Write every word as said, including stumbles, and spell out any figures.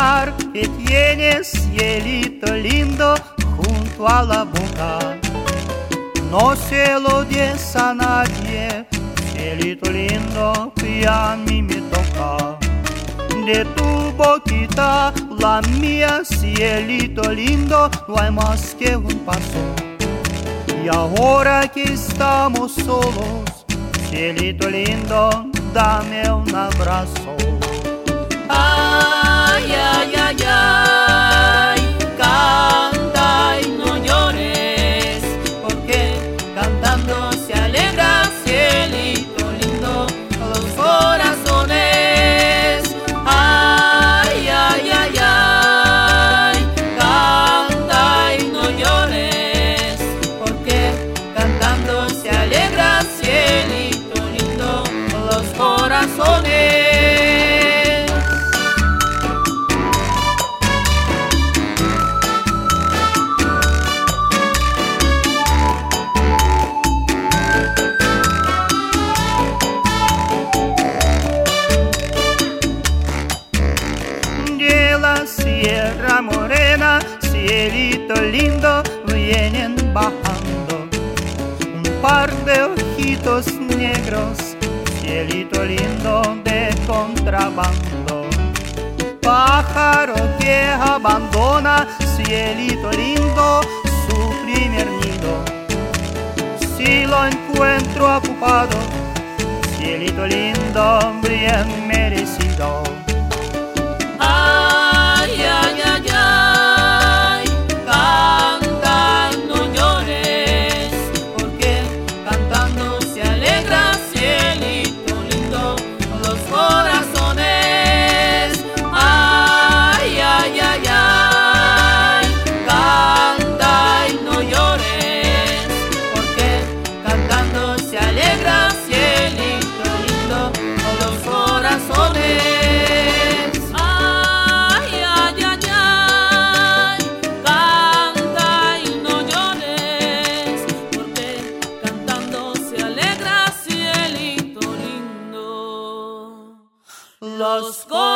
mar que tiene cielito lindo junto a la boca. No se lo des a nadie, cielito lindo que a mí me toca. De tu boquita, la mía, cielito lindo, no hay más que un paso. Y ahora que estamos solos, cielito lindo, dame un abrazo. Ay, ay, ay, ay, canta y no llores, porque cantando se alegra, cielito lindo, los corazones. Ay, ay, ay, ay, canta y no llores, porque cantando se alegra, cielito lindo, los corazones. Sierra Morena, cielito lindo, vienen bajando un par de ojitos negros, cielito lindo de contrabando. Pájaro que abandona, cielito lindo, su primer nido. Si lo encuentro ocupado, cielito lindo, bien merecido. Ay, ay, ay, ay, canta y no llores, porque cantando se alegra, cielito lindo, los corazones. Ay, ay, ay, ay, canta y no llores, porque cantando se alegra, cielito lindo, los corazones. Los